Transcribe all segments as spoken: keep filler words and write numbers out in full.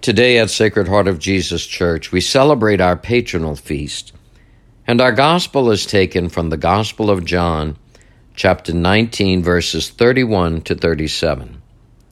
Today at Sacred Heart of Jesus Church, we celebrate our patronal feast, and our gospel is taken from the Gospel of John, chapter nineteen, verses thirty-one to thirty-seven.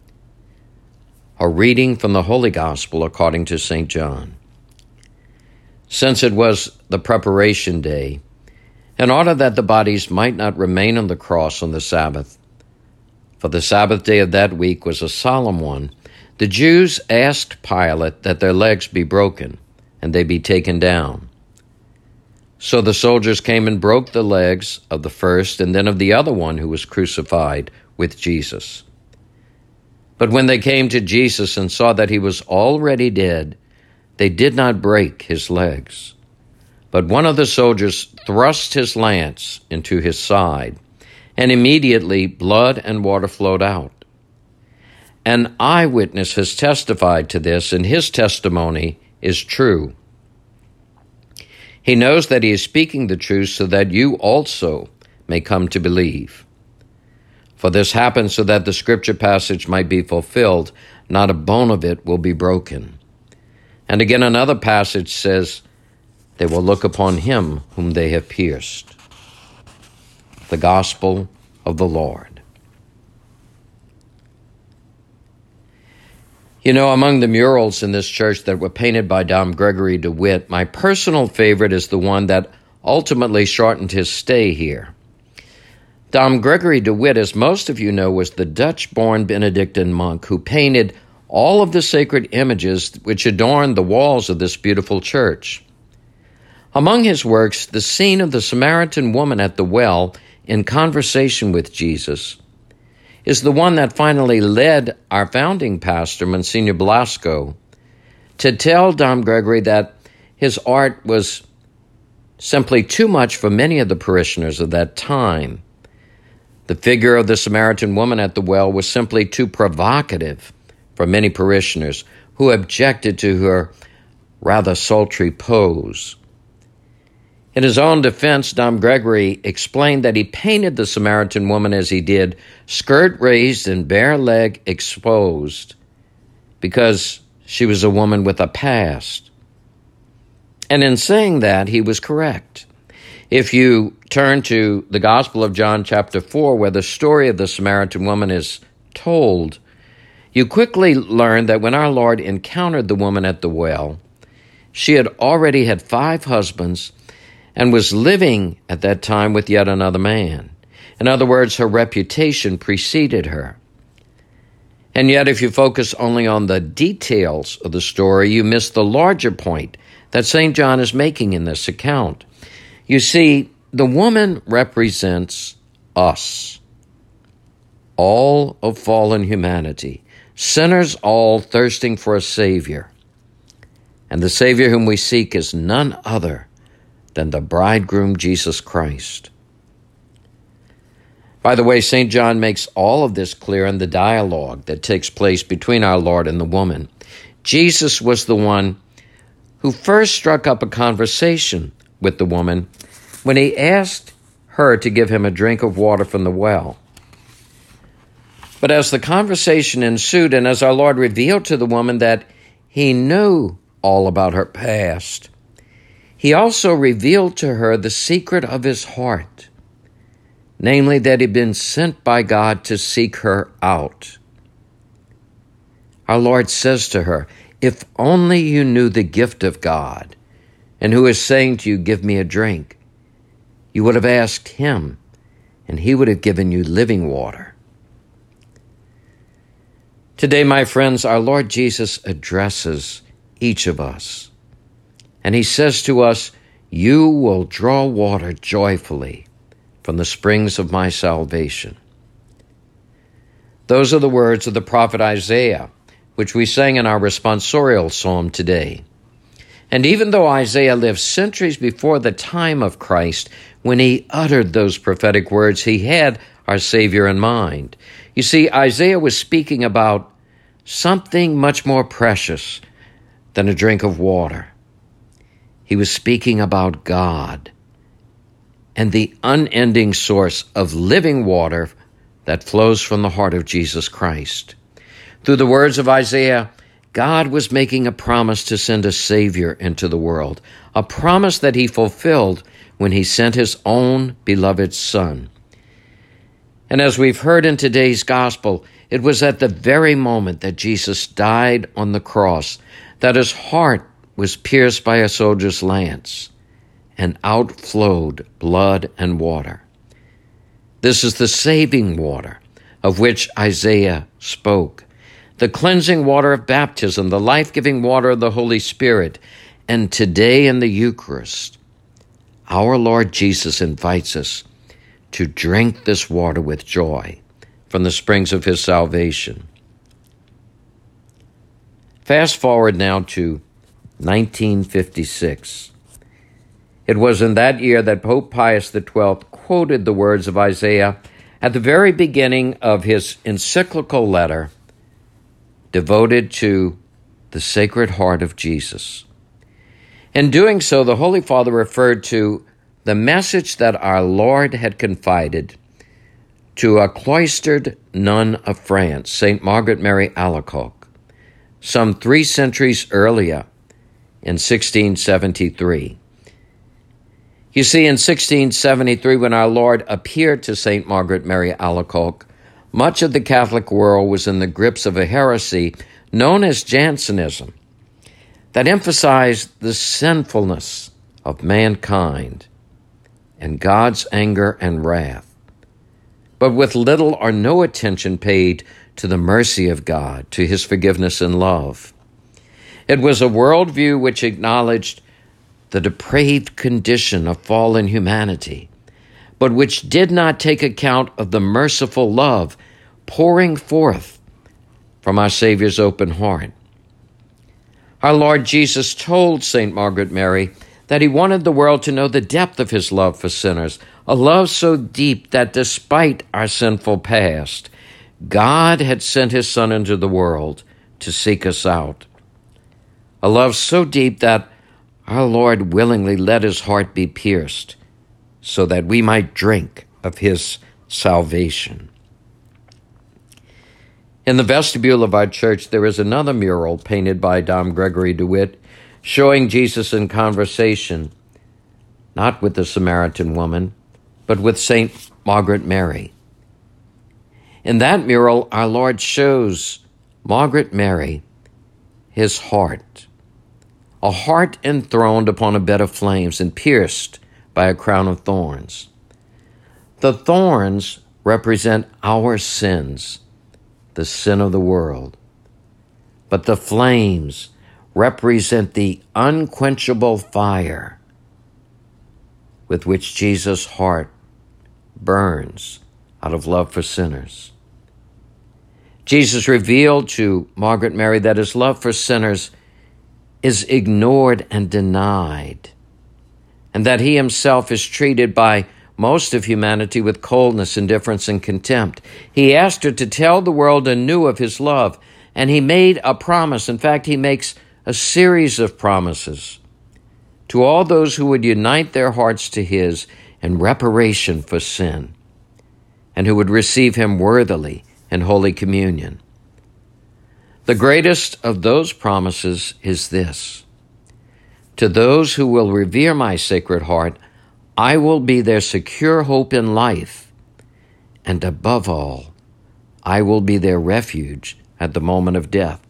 A reading from the Holy Gospel according to Saint John. Since it was the preparation day, in order that the bodies might not remain on the cross on the Sabbath, for the Sabbath day of that week was a solemn one, the Jews asked Pilate that their legs be broken and they be taken down. So the soldiers came and broke the legs of the first and then of the other one who was crucified with Jesus. But when they came to Jesus and saw that he was already dead, they did not break his legs. But one of the soldiers thrust his lance into his side, and immediately blood and water flowed out. An eyewitness has testified to this, and his testimony is true. He knows that he is speaking the truth so that you also may come to believe. For this happened so that the scripture passage might be fulfilled, not a bone of it will be broken. And again another passage says, they will look upon him whom they have pierced. The Gospel of the Lord. You know, among the murals in this church that were painted by Dom Gregory DeWitt, my personal favorite is the one that ultimately shortened his stay here. Dom Gregory DeWitt, as most of you know, was the Dutch-born Benedictine monk who painted all of the sacred images which adorn the walls of this beautiful church. Among his works, the scene of the Samaritan woman at the well in conversation with Jesus is the one that finally led our founding pastor, Monsignor Blasco, to tell Dom Gregory that his art was simply too much for many of the parishioners of that time. The figure of the Samaritan woman at the well was simply too provocative for many parishioners who objected to her rather sultry pose. In his own defense, Dom Gregory explained that he painted the Samaritan woman as he did, skirt raised and bare leg exposed, because she was a woman with a past. And in saying that, he was correct. If you turn to the Gospel of John chapter four, where the story of the Samaritan woman is told, you quickly learn that when our Lord encountered the woman at the well, she had already had five husbands and was living at that time with yet another man. In other words, her reputation preceded her. And yet, if you focus only on the details of the story, you miss the larger point that Saint John is making in this account. You see, the woman represents us, all of fallen humanity, sinners all thirsting for a Savior. And the Savior whom we seek is none other than the bridegroom Jesus Christ. By the way, Saint John makes all of this clear in the dialogue that takes place between our Lord and the woman. Jesus was the one who first struck up a conversation with the woman when he asked her to give him a drink of water from the well. But as the conversation ensued, and as our Lord revealed to the woman that he knew all about her past, he also revealed to her the secret of his heart, namely that he'd been sent by God to seek her out. Our Lord says to her, if only you knew the gift of God and who is saying to you, give me a drink, you would have asked him, and he would have given you living water. Today, my friends, our Lord Jesus addresses each of us. And he says to us, you will draw water joyfully from the springs of my salvation. Those are the words of the prophet Isaiah, which we sang in our responsorial psalm today. And even though Isaiah lived centuries before the time of Christ, when he uttered those prophetic words, he had our Savior in mind. You see, Isaiah was speaking about something much more precious than a drink of water. He was speaking about God and the unending source of living water that flows from the heart of Jesus Christ. Through the words of Isaiah, God was making a promise to send a Savior into the world, a promise that he fulfilled when he sent his own beloved Son. And as we've heard in today's gospel, it was at the very moment that Jesus died on the cross that his heart was pierced by a soldier's lance, and out flowed blood and water. This is the saving water of which Isaiah spoke, the cleansing water of baptism, the life-giving water of the Holy Spirit. And today in the Eucharist, our Lord Jesus invites us to drink this water with joy from the springs of his salvation. Fast forward now to nineteen fifty-six. It was in that year that Pope Pius the twelfth quoted the words of Isaiah at the very beginning of his encyclical letter devoted to the Sacred Heart of Jesus. In doing so, the Holy Father referred to the message that our Lord had confided to a cloistered nun of France, Saint Margaret Mary Alacoque, some three centuries earlier in sixteen seventy-three. You see, in sixteen seventy-three, when our Lord appeared to Saint Margaret Mary Alacoque, much of the Catholic world was in the grips of a heresy known as Jansenism that emphasized the sinfulness of mankind and God's anger and wrath, but with little or no attention paid to the mercy of God, to his forgiveness and love. It was a worldview which acknowledged the depraved condition of fallen humanity, but which did not take account of the merciful love pouring forth from our Savior's open heart. Our Lord Jesus told Saint Margaret Mary that he wanted the world to know the depth of his love for sinners, a love so deep that despite our sinful past, God had sent his Son into the world to seek us out. A love so deep that our Lord willingly let his heart be pierced so that we might drink of his salvation. In the vestibule of our church, there is another mural painted by Dom Gregory DeWitt showing Jesus in conversation, not with the Samaritan woman, but with Saint Margaret Mary. In that mural, our Lord shows Margaret Mary his heart, a heart enthroned upon a bed of flames and pierced by a crown of thorns. The thorns represent our sins, the sin of the world, but the flames represent the unquenchable fire with which Jesus' heart burns out of love for sinners. Jesus revealed to Margaret Mary that his love for sinners is ignored and denied, and that he himself is treated by most of humanity with coldness, indifference, and contempt. He asked her to tell the world anew of his love, and he made a promise. In fact, he makes a series of promises to all those who would unite their hearts to his in reparation for sin, and who would receive him worthily in Holy Communion. The greatest of those promises is this: to those who will revere my Sacred Heart, I will be their secure hope in life, and above all, I will be their refuge at the moment of death.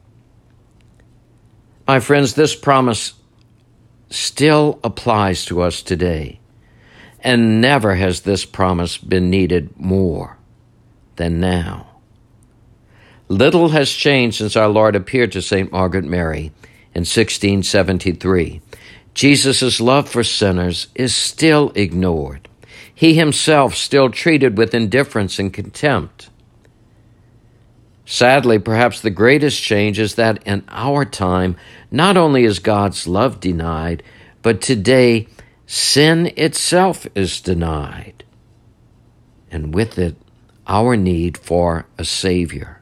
My friends, this promise still applies to us today, and never has this promise been needed more than now. Little has changed since our Lord appeared to Saint Margaret Mary in sixteen seventy-three. Jesus' love for sinners is still ignored. He himself still treated with indifference and contempt. Sadly, perhaps the greatest change is that in our time, not only is God's love denied, but today sin itself is denied, and with it, our need for a Savior.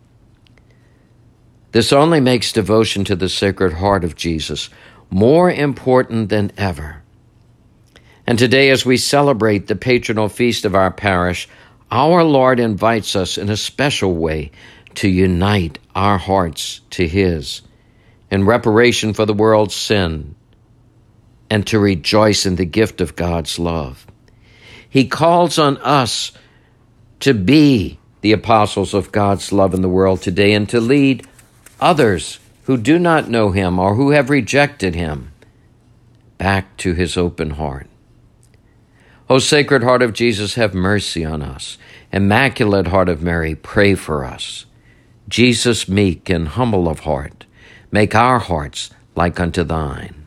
This only makes devotion to the Sacred Heart of Jesus more important than ever. And today, as we celebrate the patronal feast of our parish, our Lord invites us in a special way to unite our hearts to his in reparation for the world's sin and to rejoice in the gift of God's love. He calls on us to be the apostles of God's love in the world today and to lead others who do not know him or who have rejected him back to his open heart. O Sacred Heart of Jesus, have mercy on us. Immaculate Heart of Mary, pray for us. Jesus, meek and humble of heart, make our hearts like unto thine.